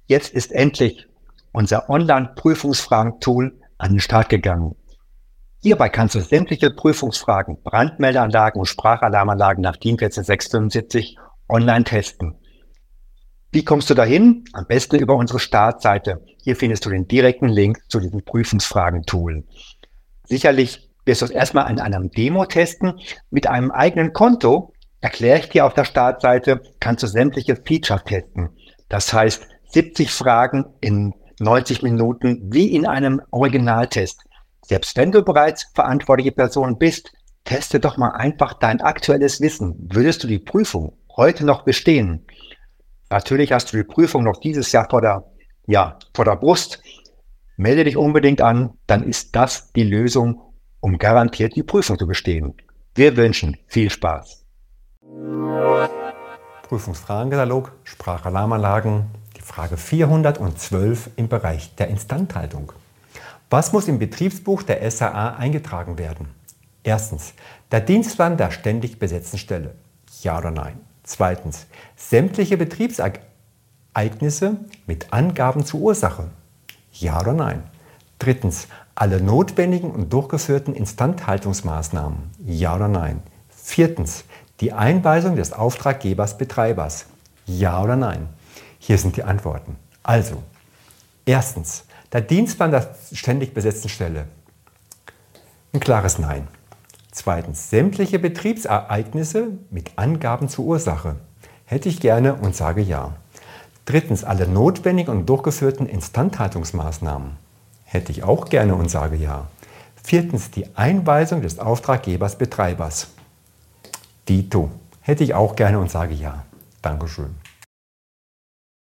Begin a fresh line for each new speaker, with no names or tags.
Jetzt ist endlich unser Online-Prüfungsfragen-Tool an den Start gegangen. Hierbei kannst du sämtliche Prüfungsfragen, Brandmeldeanlagen und Sprachalarmanlagen nach DIN 14675 online testen. Wie kommst du dahin? Am besten über unsere Startseite. Hier findest du den direkten Link zu diesem Prüfungsfragen-Tool. Sicherlich wirst du es erstmal in einem Demo testen. Mit einem eigenen Konto, erkläre ich dir auf der Startseite, kannst du sämtliche Features testen. Das heißt, 70 Fragen in 90 Minuten wie in einem Originaltest. Selbst wenn du bereits verantwortliche Person bist, teste doch mal einfach dein aktuelles Wissen. Würdest du die Prüfung heute noch bestehen? Natürlich hast du die Prüfung noch dieses Jahr vor der Brust. Melde dich unbedingt an, dann ist das die Lösung, um garantiert die Prüfung zu bestehen. Wir wünschen viel Spaß.
Prüfungsfragenkatalog, Sprachalarmanlagen, die Frage 412 im Bereich der Instandhaltung. Was muss im Betriebsbuch der SAA eingetragen werden? Erstens, der Dienstplan der ständig besetzten Stelle. Ja oder nein? Zweitens, sämtliche Betriebsereignisse mit Angaben zur Ursache. Ja oder nein? Drittens, alle notwendigen und durchgeführten Instandhaltungsmaßnahmen. Ja oder nein? Viertens, die Einweisung des Auftraggebers/Betreibers. Ja oder nein? Hier sind die Antworten. Also, erstens, der Dienstplan der ständig besetzten Stelle. Ein klares Nein. Zweitens, sämtliche Betriebsereignisse mit Angaben zur Ursache. Hätte ich gerne und sage ja. Drittens, alle notwendigen und durchgeführten Instandhaltungsmaßnahmen. Hätte ich auch gerne und sage ja. Viertens, die Einweisung des Auftraggebers/Betreibers. Dito. Hätte ich auch gerne und sage ja. Dankeschön.